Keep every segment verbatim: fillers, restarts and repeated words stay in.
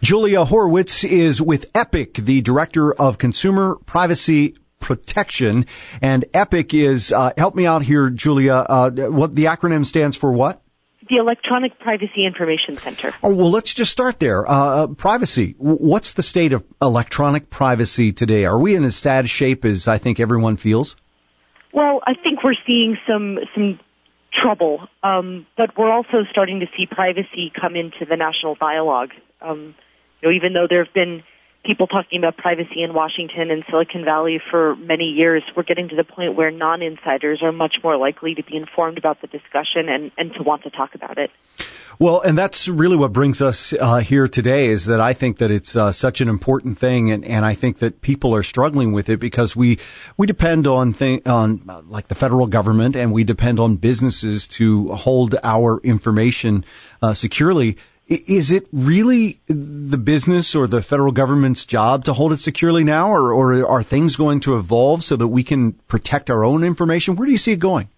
Julia Horowitz is with Epic, the Director of Consumer Privacy Protection. And Epic is, uh, help me out here, Julia, uh, what the acronym stands for what? The Electronic Privacy Information Center. Oh, well, let's just start there. Uh, privacy. What's the state of electronic privacy today? Are we in as sad shape as I think everyone feels? Well, I think we're seeing some some trouble, um, but we're also starting to see privacy come into the national dialogue. Um, you know, even though there have been people talking about privacy in Washington and Silicon Valley for many years, we're getting to the point where non-insiders are much more likely to be informed about the discussion and, and to want to talk about it. Well, and that's really what brings us uh, here today is that I think that it's uh, such an important thing, and, and I think that people are struggling with it because we we depend on thing, on uh, like the federal government, and we depend on businesses to hold our information uh, securely. Is it really the business or the federal government's job to hold it securely now, or, or are things going to evolve so that we can protect our own information? Where do you see it going?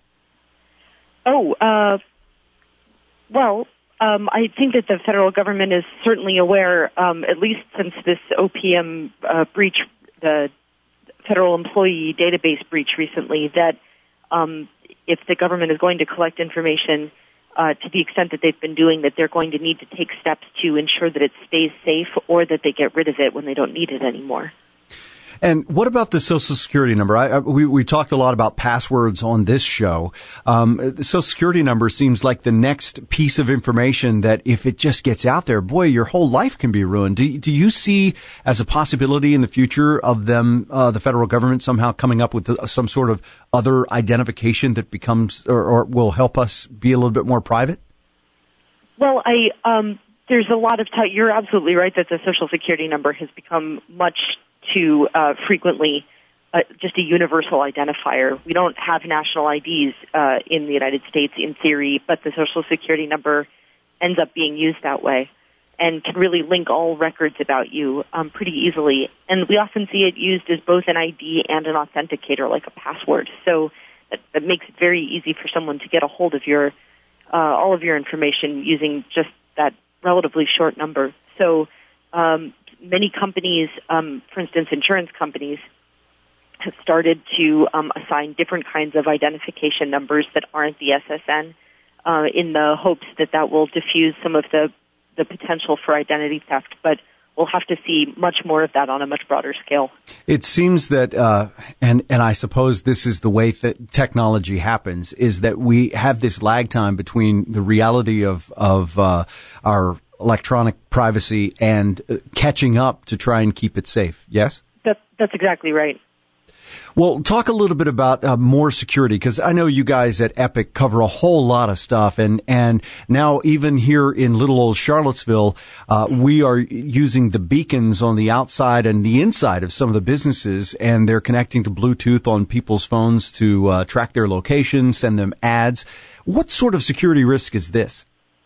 Oh, uh, well, um, I think that the federal government is certainly aware, um, at least since this O P M uh, breach, the Federal Employee Database breach recently, that um, if the government is going to collect information Uh, to the extent that they've been doing, that they're going to need to take steps to ensure that it stays safe or that they get rid of it when they don't need it anymore. And what about the Social Security number? I, I, we, we talked a lot about passwords on this show. Um, the Social Security number seems like the next piece of information that if it just gets out there, boy, your whole life can be ruined. Do, do you see as a possibility in the future of them, uh, the federal government somehow coming up with some sort of other identification that becomes or, or will help us be a little bit more private? Well, I um, there's a lot of t- you're absolutely right that the Social Security number has become much too uh, frequently uh, just a universal identifier. We don't have national I Ds uh, in the United States in theory, but the Social Security number ends up being used that way and can really link all records about you um, pretty easily. And we often see it used as both an I D and an authenticator, like a password. So that, that makes it very easy for someone to get a hold of your uh, all of your information using just that relatively short number. So um, many companies, um, for instance, insurance companies, have started to um, assign different kinds of identification numbers that aren't the S S N uh, in the hopes that that will diffuse some of the, the potential for identity theft. But we'll have to see much more of that on a much broader scale. It seems that, uh, and, and I suppose this is the way that technology happens, is that we have this lag time between the reality of, of uh, our electronic privacy and uh, catching up to try and keep it safe. Yes? That, that's exactly right. Well, talk a little bit about uh, more security, because I know you guys at Epic cover a whole lot of stuff, and, and now even here in little old Charlottesville, uh, we are using the beacons on the outside and the inside of some of the businesses, and they're connecting to Bluetooth on people's phones to uh, track their location, send them ads. What sort of security risk is this?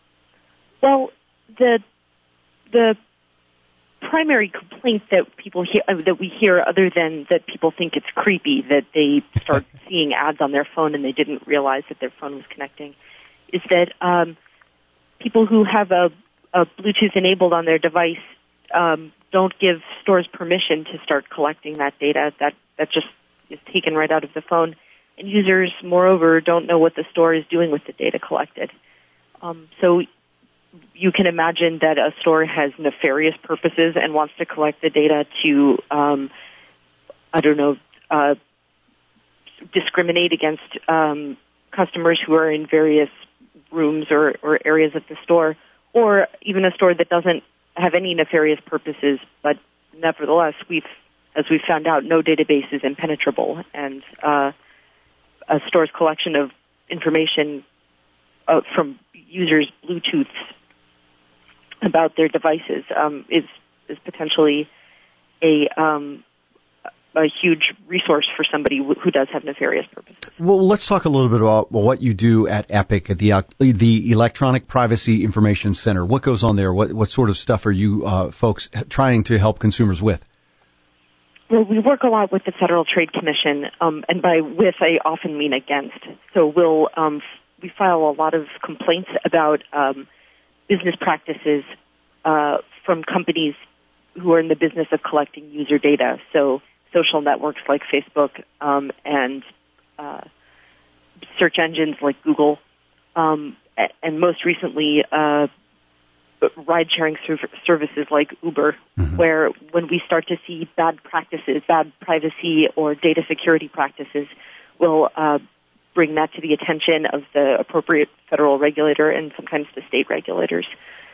Well, the the primary complaint that people hear, uh, that we hear, other than that people think it's creepy that they start seeing ads on their phone and they didn't realize that their phone was connecting, is that um, people who have a, a Bluetooth enabled on their device um, don't give stores permission to start collecting that data. That that just is taken right out of the phone, and users, moreover, don't know what the store is doing with the data collected. Um, so. You can imagine that a store has nefarious purposes and wants to collect the data to, um, I don't know, uh, discriminate against um, customers who are in various rooms or, or areas of the store, or even a store that doesn't have any nefarious purposes, but nevertheless, we've, as we've found out, no database is impenetrable, and uh, a store's collection of information uh, from users' Bluetooths about their devices um, is is potentially a um, a huge resource for somebody w- who does have nefarious purposes. Well, let's talk a little bit about what you do at Epic, at the uh, the Electronic Privacy Information Center. What goes on there? What what sort of stuff are you uh, folks trying to help consumers with? Well, we work a lot with the Federal Trade Commission, um, and by with I often mean against. So we'll um, we file a lot of complaints about Um, business practices uh, from companies who are in the business of collecting user data. So social networks like Facebook um, and uh, search engines like Google, um, and most recently uh, ride-sharing services like Uber, mm-hmm. where when we start to see bad practices, bad privacy or data security practices, we'll uh, bring that to the attention of the appropriate federal regulator and sometimes the state regulators.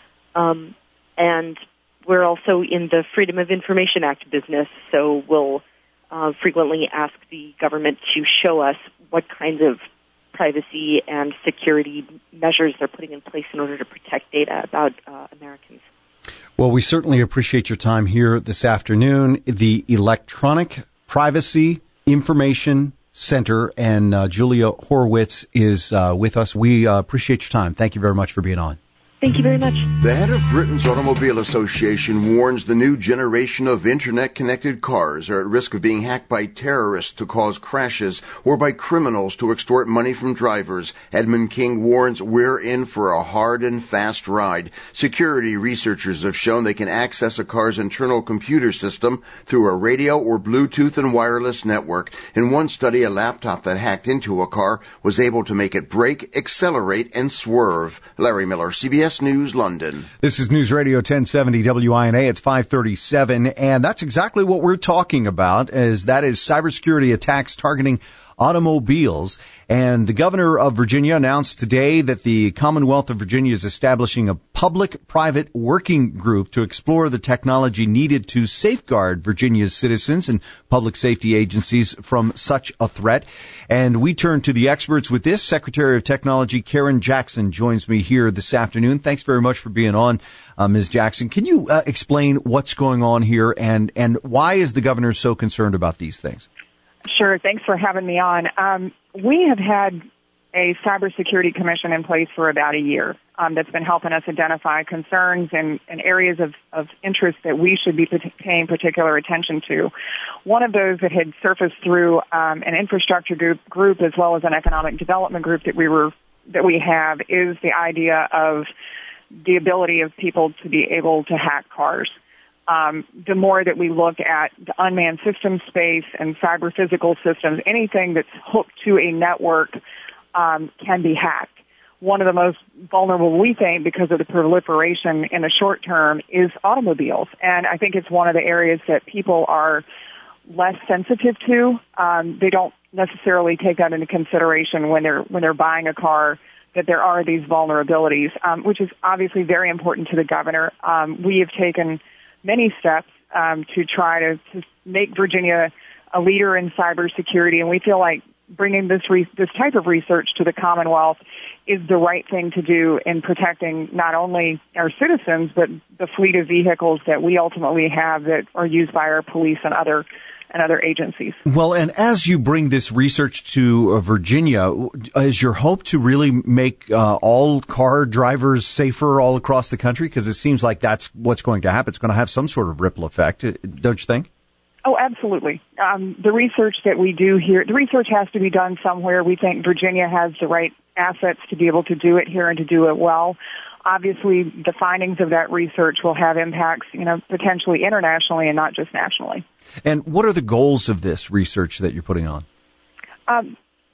Um, and we're also in the Freedom of Information Act business, so we'll uh, frequently ask the government to show us what kinds of privacy and security measures they're putting in place in order to protect data about uh, Americans. Well, we certainly appreciate your time here this afternoon. The Electronic Privacy Information Center, and uh, Julia Horowitz is uh, with us. We uh, appreciate your time. Thank you very much for being on. Thank you very much. The head of Britain's Automobile Association warns the new generation of internet-connected cars are at risk of being hacked by terrorists to cause crashes or by criminals to extort money from drivers. Edmund King warns we're in for a hard and fast ride. Security researchers have shown they can access a car's internal computer system through a radio or Bluetooth and wireless network. In one study, a laptop that hacked into a car was able to make it brake, accelerate, and swerve. Larry Miller, C B S News, London. This is News Radio ten seventy W I N A. It's five thirty-seven, and that's exactly what we're talking about, as that is cybersecurity attacks targeting automobiles. And the governor of Virginia announced today that the Commonwealth of Virginia is establishing a public-private working group to explore the technology needed to safeguard Virginia's citizens and public safety agencies from such a threat. And we turn to the experts with this. Secretary of Technology Karen Jackson joins me here this afternoon. Thanks very much for being on, uh, Miz Jackson. Can you uh, explain what's going on here, and, and why is the governor so concerned about these things? Sure. Thanks for having me on. Um, we have had a cybersecurity commission in place for about a year um, that's been helping us identify concerns and, and areas of, of interest that we should be paying particular attention to. One of those that had surfaced through um, an infrastructure group, group as well as an economic development group that we were that we have is the idea of the ability of people to be able to hack cars. Um, the more that we look at the unmanned system space and cyber physical systems, anything that's hooked to a network um, can be hacked. One of the most vulnerable, we think, because of the proliferation in the short term, is automobiles. And I think it's one of the areas that people are less sensitive to. Um, they don't necessarily take that into consideration when they're when they're buying a car, that there are these vulnerabilities, um, which is obviously very important to the governor. Um, we have taken many steps um, to try to, to make Virginia a leader in cybersecurity, and we feel like bringing this re- this type of research to the Commonwealth is the right thing to do in protecting not only our citizens, but the fleet of vehicles that we ultimately have that are used by our police and other and other agencies. Well, and as you bring this research to uh, Virginia, is your hope to really make uh, all car drivers safer all across the country? Because it seems like that's what's going to happen. It's going to have some sort of ripple effect, don't you think? Oh, absolutely. Um, the research that we do here, the research has to be done somewhere. We think Virginia has the right assets to be able to do it here and to do it well. Obviously, the findings of that research will have impacts, you know, potentially internationally and not just nationally. And what are the goals of this research that you're putting on? Um,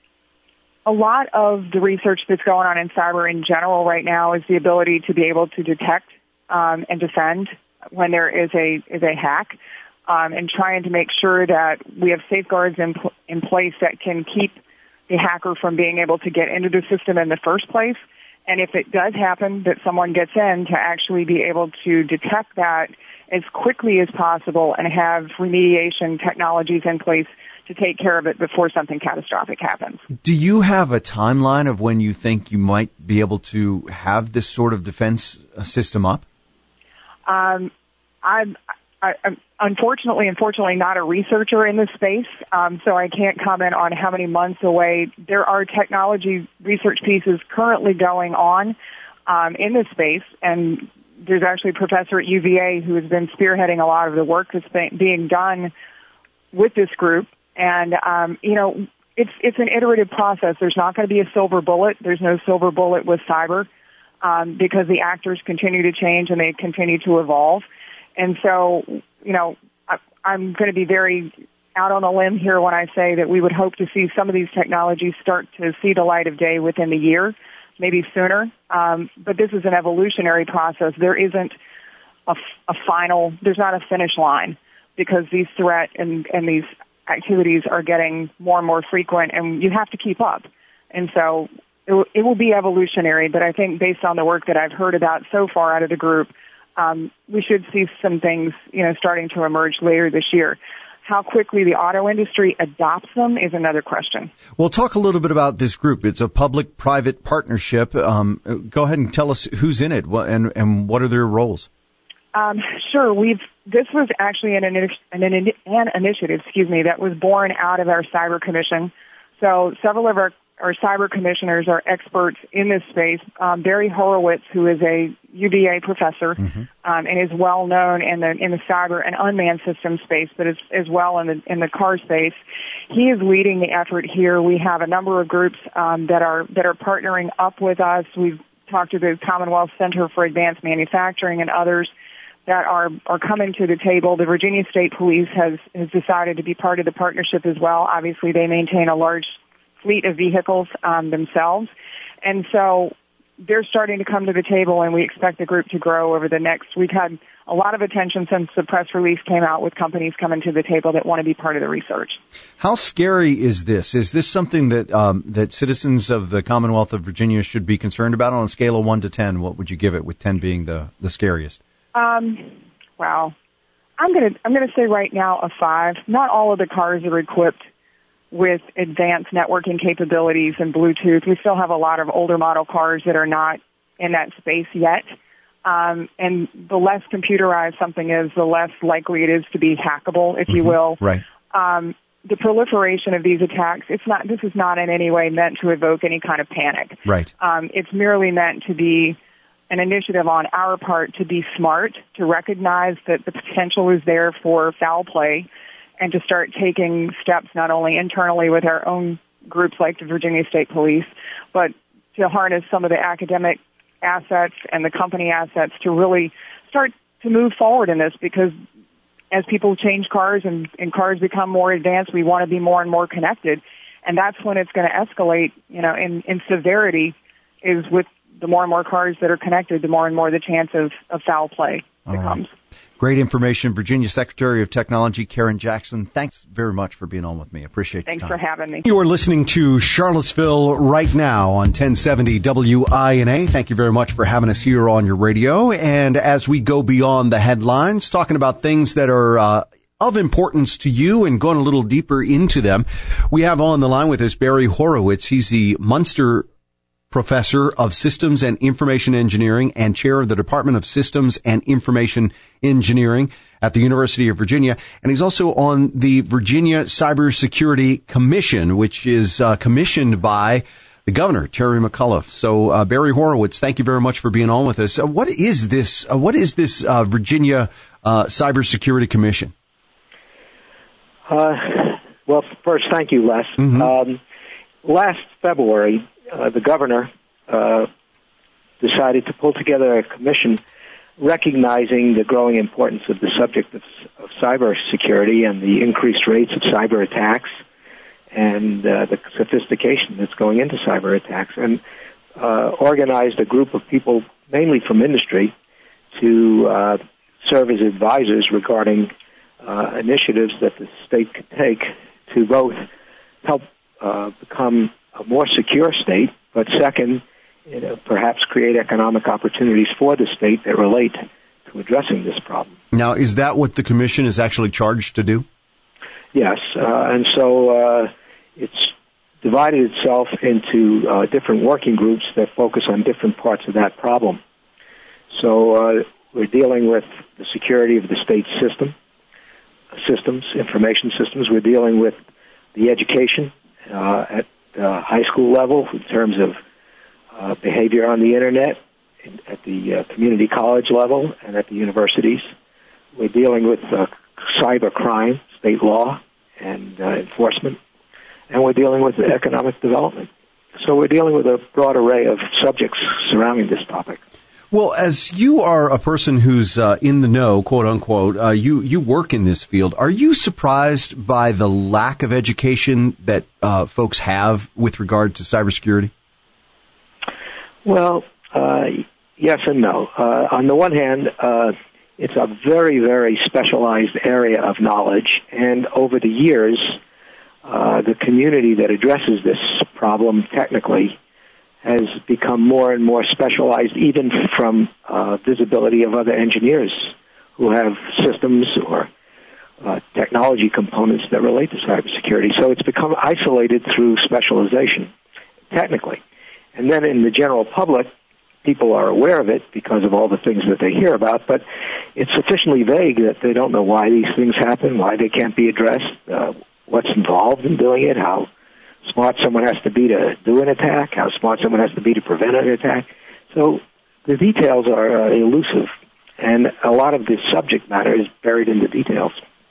a lot of the research that's going on in cyber in general right now is the ability to be able to detect um, and defend when there is a is a hack, um, and trying to make sure that we have safeguards in pl- in place that can keep the hacker from being able to get into the system in the first place. And if it does happen that someone gets in, to actually be able to detect that as quickly as possible and have remediation technologies in place to take care of it before something catastrophic happens. Do you have a timeline of when you think you might be able to have this sort of defense system up? Um, I'm, I, I'm unfortunately, unfortunately not a researcher in this space, um, so I can't comment on how many months away. There are technology research pieces currently going on um, in this space, and there's actually a professor at U V A who has been spearheading a lot of the work that's been, being done with this group. And, um, you know, it's it's an iterative process. There's not going to be a silver bullet. There's no silver bullet with cyber. um, because the actors continue to change and they continue to evolve. And so, you know, I, I'm going to be very out on a limb here when I say that we would hope to see some of these technologies start to see the light of day within the year, maybe sooner. Um, but this is an evolutionary process. There isn't a, a final, there's not a finish line, because these threat and, and these activities are getting more and more frequent, and you have to keep up. And so it, w- it will be evolutionary, but I think based on the work that I've heard about so far out of the group, um, we should see some things, you know, starting to emerge later this year. How quickly the auto industry adopts them is another question. Well, talk a little bit about this group. It's a public-private partnership. Um, go ahead and tell us who's in it and, and what are their roles. Um, sure. We've this was actually an, an, an, an initiative, excuse me, that was born out of our Cyber Commission. So several of our, our cyber commissioners are experts in this space. Um, Barry Horowitz, who is a U V A professor, mm-hmm. um, and is well known in the in the cyber and unmanned system space, but as, as well in the in the car space. He is leading the effort here. We have a number of groups um, that are that are partnering up with us. We've talked to the Commonwealth Center for Advanced Manufacturing and others that are, are coming to the table. The Virginia State Police has, has decided to be part of the partnership as well. Obviously, they maintain a large fleet of vehicles um, themselves. And so they're starting to come to the table, and we expect the group to grow over the next. We've had a lot of attention since the press release came out with companies coming to the table that want to be part of the research. How scary is this? Is this something that um, that citizens of the Commonwealth of Virginia should be concerned about? On a scale of one to ten, what would you give it, with ten being the, the scariest? Um, wow. I'm going to, I'm going to say right now a five. Not all of the cars are equipped with advanced networking capabilities and Bluetooth. We still have a lot of older model cars that are not in that space yet. Um, and the less computerized something is, the less likely it is to be hackable, if mm-hmm. you will. Right. Um, the proliferation of these attacks, it's not, this is not in any way meant to evoke any kind of panic. Right. Um, it's merely meant to be an initiative on our part to be smart, to recognize that the potential is there for foul play, and to start taking steps not only internally with our own groups like the Virginia State Police, but to harness some of the academic assets and the company assets to really start to move forward in this, because as people change cars and, and cars become more advanced, we want to be more and more connected. And that's when it's going to escalate, you know, in, in severity, is with the more and more cars that are connected, the more and more the chance of, of foul play becomes. Right. Great information. Virginia Secretary of Technology, Karen Jackson, thanks very much for being on with me. Appreciate it. Thanks for having me. You are listening to Charlottesville Right Now on ten seventy W I N A. Thank you very much for having us here on your radio. And as we go beyond the headlines, talking about things that are uh, of importance to you and going a little deeper into them, we have on the line with us Barry Horowitz. He's the Munster Professor of Systems and Information Engineering and Chair of the Department of Systems and Information Engineering at the University of Virginia. And he's also on the Virginia Cybersecurity Commission, which is uh, commissioned by the governor, Terry McAuliffe. So, uh, Barry Horowitz, thank you very much for being on with us. Uh, what is this, uh, what is this uh, Virginia uh, Cybersecurity Commission? Uh, well, first, thank you, Les. Mm-hmm. Um, last February, Uh, the governor uh, decided to pull together a commission recognizing the growing importance of the subject of, of cyber security and the increased rates of cyber attacks and uh, the sophistication that's going into cyber attacks, and uh, organized a group of people, mainly from industry, to uh, serve as advisors regarding uh, initiatives that the state could take to both help uh, become a more secure state, but second, you know, perhaps create economic opportunities for the state that relate to addressing this problem. Now, is that what the commission is actually charged to do? Yes, uh, and so uh, it's divided itself into uh, different working groups that focus on different parts of that problem. So uh, we're dealing with the security of the state system, systems, information systems. We're dealing with the education uh, at Uh, high school level in terms of uh, behavior on the Internet, in, at the uh, community college level, and at the universities. We're dealing with uh, cyber crime, state law, and uh, enforcement. And we're dealing with economic development. so we're dealing with a broad array of subjects surrounding this topic. Well, as you are a person who's uh, in the know, quote unquote, uh, you, you work in this field. Are you surprised by the lack of education that uh, folks have with regard to cybersecurity? Well, uh, yes and no. Uh, on the one hand, uh, it's a very, very specialized area of knowledge, and over the years, uh, the community that addresses this problem technically has become more and more specialized, even from uh, visibility of other engineers who have systems or uh, technology components that relate to cybersecurity. So it's become isolated through specialization, technically. And then in the general public, people are aware of it because of all the things that they hear about, but it's sufficiently vague that they don't know why these things happen, why they can't be addressed, uh, what's involved in doing it, how smart someone has to be to do an attack, how smart someone has to be to prevent an attack. So the details are uh, elusive, and a lot of the subject matter is buried in the details.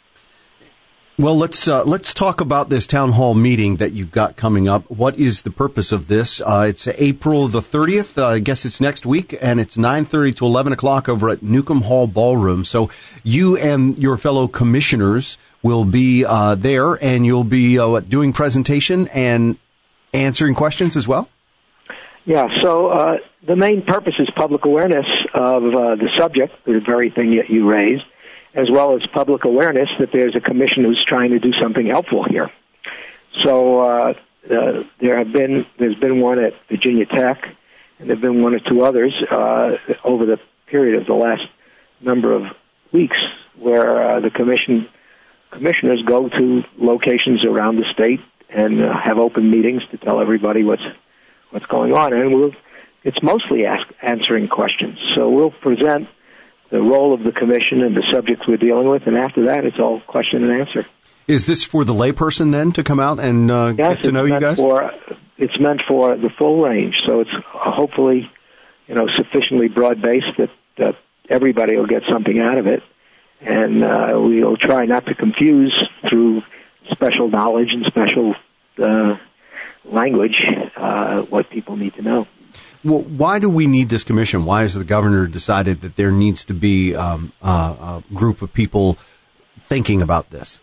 Well, let's uh, let's talk about this town hall meeting that you've got coming up. What is the purpose of this? Uh, it's April the thirtieth. Uh, I guess it's next week, and it's nine thirty to eleven o'clock over at Newcomb Hall Ballroom. So you and your fellow commissioners will be uh, there, and you'll be uh, what, doing presentation and answering questions as well? Yeah, so uh, the main purpose is public awareness of uh, the subject, the very thing that you raised, as well as public awareness that there's a commission who's trying to do something helpful here. So uh, uh, there have been, there's been one at Virginia Tech, and there have been one or two others uh, over the period of the last number of weeks where uh, the commission commissioners go to locations around the state and uh, have open meetings to tell everybody what's what's going on. And we'll, it's mostly ask, answering questions. So we'll present the role of the commission and the subjects we're dealing with, and after that, it's all question and answer. Is this for the layperson then to come out and uh, yes, get to know you guys? For, it's meant for the full range, so it's hopefully, you know, sufficiently broad-based that, that everybody will get something out of it. And uh, we'll try not to confuse through special knowledge and special uh, language uh, what people need to know. Well, why do we need this commission? Why has the governor decided that there needs to be um, uh, a group of people thinking about this?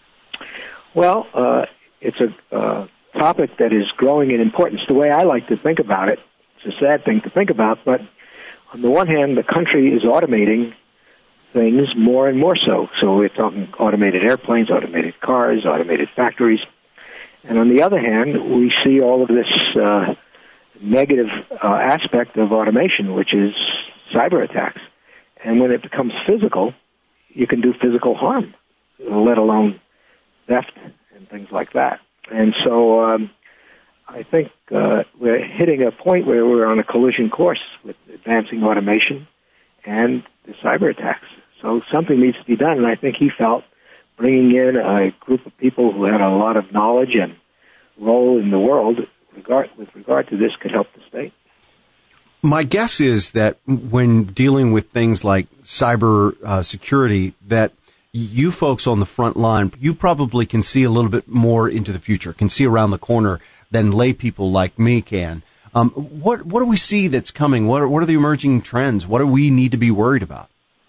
Well, uh, it's a uh, topic that is growing in importance. The way I like to think about it, it's a sad thing to think about, but on the one hand, the country is automating things more and more so. So we're talking automated airplanes, automated cars, automated factories. And on the other hand, we see all of this uh, negative uh, aspect of automation, which is cyber attacks. And when it becomes physical, you can do physical harm, let alone theft and things like that. And so um, I think uh, we're hitting a point where we're on a collision course with advancing automation and the cyber attacks. So something needs to be done, and I think he felt bringing in a group of people who had a lot of knowledge and role in the world regard, with regard to this could help the state. My guess is that when dealing with things like cyber uh, security, that you folks on the front line, you probably can see a little bit more into the future, can see around the corner than lay people like me can. Um, what what do we see that's coming? What are, what are the emerging trends? What do we need to be worried about?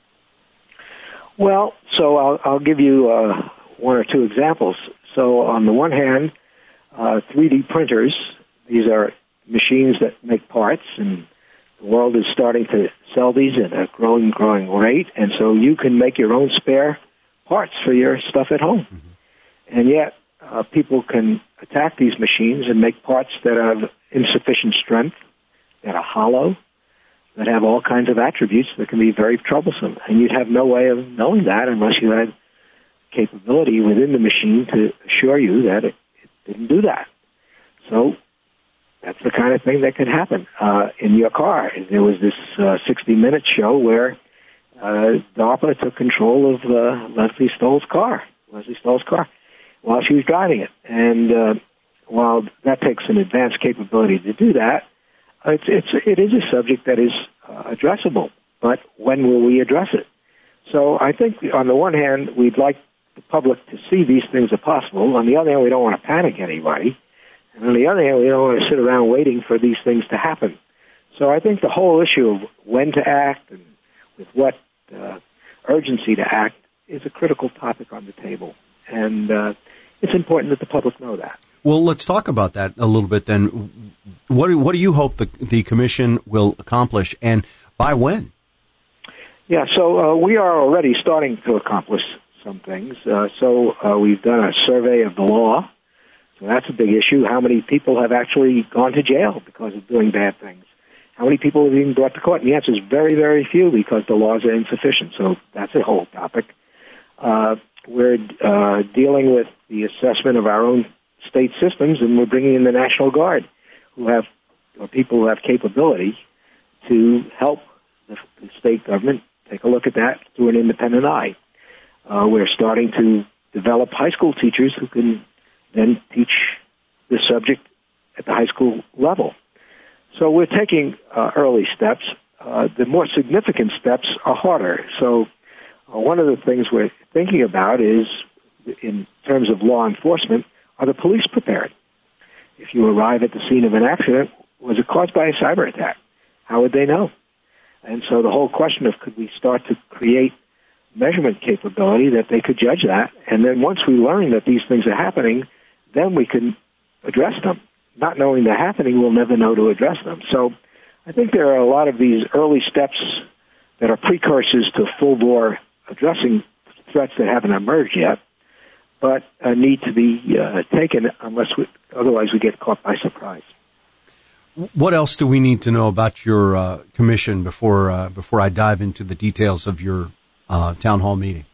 Well, so I'll, I'll give you uh, one or two examples. So on the one hand, uh, three D printers, these are machines that make parts, and the world is starting to sell these at a growing, growing rate, and so you can make your own spare parts for your stuff at home. Mm-hmm. And yet, uh, people can attack these machines and make parts that have insufficient strength, that are hollow, that have all kinds of attributes that can be very troublesome. And you'd have no way of knowing that unless you had capability within the machine to assure you that it, it didn't do that. So that's the kind of thing that could happen uh, in your car. There was this uh, sixty minute show where uh, DARPA took control of uh, Leslie Stoll's car, Leslie Stoll's car, while she was driving it. And uh, while that takes an advanced capability to do that, It's, it's, it is a subject that is uh, addressable, but when will we address it? So I think on the one hand, we'd like the public to see these things are possible. On the other hand, we don't want to panic anybody. And on the other hand, we don't want to sit around waiting for these things to happen. So I think the whole issue of when to act and with what uh, urgency to act is a critical topic on the table. And uh, it's important that the public know that. Well, let's talk about that a little bit then. What do, what do you hope the, the commission will accomplish, and by when? Yeah, so uh, we are already starting to accomplish some things. Uh, so uh, we've done a survey of the law. So that's a big issue. How many people have actually gone to jail because of doing bad things? How many people have been brought to court? And the answer is very, very few because the laws are insufficient. So that's a whole topic. Uh, we're uh, dealing with the assessment of our own state systems, and we're bringing in the National Guard, who have or people who have capability to help the, the state government take a look at that through an independent eye. Uh, we're starting to develop high school teachers who can then teach the subject at the high school level. So we're taking uh, early steps. Uh, the more significant steps are harder. So uh, one of the things we're thinking about is, in terms of law enforcement, are the police prepared? If you arrive at the scene of an accident, was it caused by a cyber attack? How would they know? And so the whole question of could we start to create measurement capability that they could judge that, and then once we learn that these things are happening, then we can address them. Not knowing they're happening, we'll never know to address them. So I think there are a lot of these early steps that are precursors to full-bore addressing threats that haven't emerged yet, but uh, need to be uh, taken unless we, otherwise we get caught by surprise. What else do we need to know about your uh, commission before uh, before I dive into the details of your uh, town hall meeting?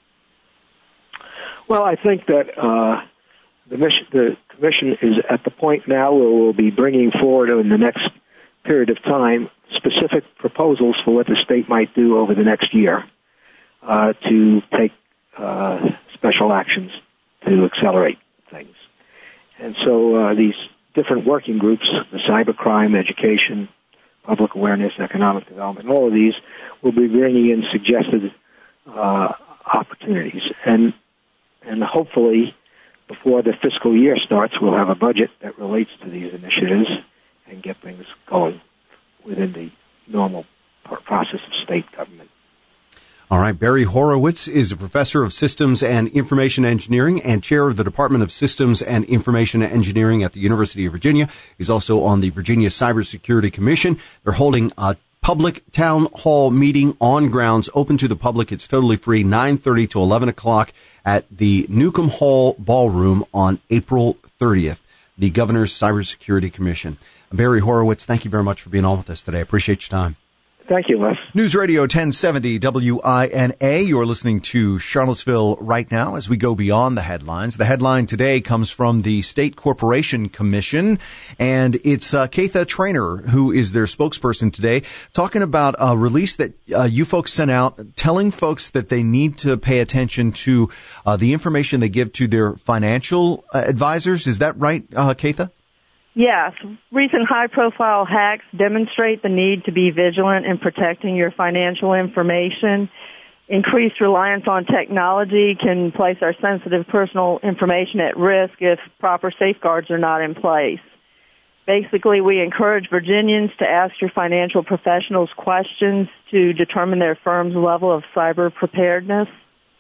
Well, I think that uh, the, mission, the commission is at the point now where we'll be bringing forward in the next period of time specific proposals for what the state might do over the next year uh, to take uh, special actions to accelerate things. And so uh, these different working groups, the cybercrime, education, public awareness, economic development, all of these will be bringing in suggested uh, opportunities. And and hopefully, before the fiscal year starts, we'll have a budget that relates to these initiatives and get things going within the normal process of state government. All right. Barry Horowitz is a professor of systems and information engineering and chair of the Department of Systems and Information Engineering at the University of Virginia. He's also on the Virginia Cybersecurity Commission. They're holding a public town hall meeting on grounds open to the public. It's totally free, nine thirty to eleven o'clock at the Newcomb Hall Ballroom on April thirtieth, the Governor's Cybersecurity Commission. Barry Horowitz, thank you very much for being on with us today. I appreciate your time. Thank you, Les. News Radio ten seventy W I N A. You're listening to Charlottesville Right Now as we go beyond the headlines. The headline today comes from the State Corporation Commission, and it's uh, Keitha Trainer, who is their spokesperson today, talking about a release that uh, you folks sent out, telling folks that they need to pay attention to uh, the information they give to their financial uh, advisors. Is that right, uh, Keitha? Yes. Recent high-profile hacks demonstrate the need to be vigilant in protecting your financial information. Increased reliance on technology can place our sensitive personal information at risk if proper safeguards are not in place. Basically, we encourage Virginians to ask your financial professionals questions to determine their firm's level of cyber preparedness.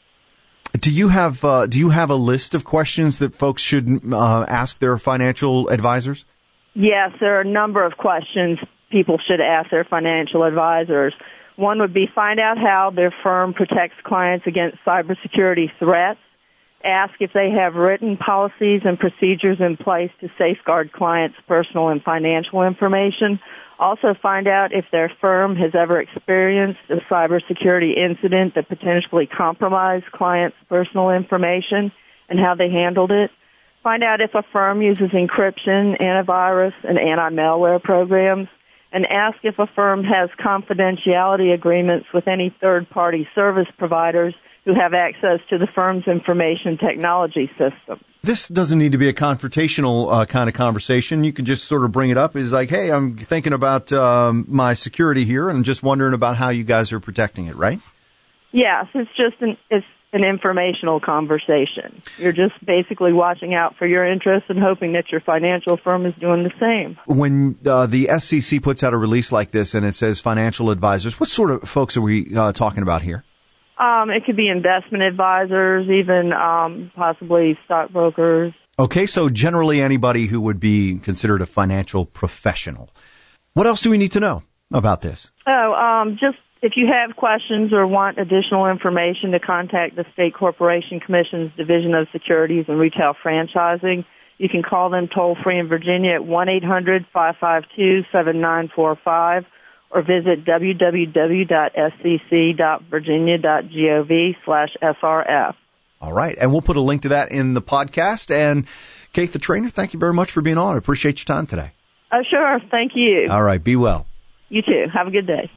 Do you have uh, do you have a list of questions that folks should uh, ask their financial advisors? Yes, there are a number of questions people should ask their financial advisors. One would be find out how their firm protects clients against cybersecurity threats. Ask if they have written policies and procedures in place to safeguard clients' personal and financial information. Also find out if their firm has ever experienced a cybersecurity incident that potentially compromised clients' personal information and how they handled it. Find out if a firm uses encryption, antivirus, and anti-malware programs. And ask if a firm has confidentiality agreements with any third-party service providers who have access to the firm's information technology system. This doesn't need to be a confrontational uh, kind of conversation. You can just sort of bring it up. It's like, hey, I'm thinking about um, my security here and just wondering about how you guys are protecting it, right? Yes, it's just an, it's an informational conversation. You're just basically watching out for your interests and hoping that your financial firm is doing the same. When uh, the S E C puts out a release like this and it says financial advisors, what sort of folks are we uh, talking about here? Um, it could be investment advisors, even um, possibly stockbrokers. Okay, so generally anybody who would be considered a financial professional. What else do we need to know about this? Oh, um, just if you have questions or want additional information, to contact the State Corporation Commission's Division of Securities and Retail Franchising. You can call them toll-free in Virginia at one eight hundred five five two seven nine four five or visit w w w dot s c c dot virginia dot gov slash s r f. All right, and we'll put a link to that in the podcast. And Kate, the trainer, thank you very much for being on. I appreciate your time today. Oh, sure. Thank you. All right, be well. You too. Have a good day.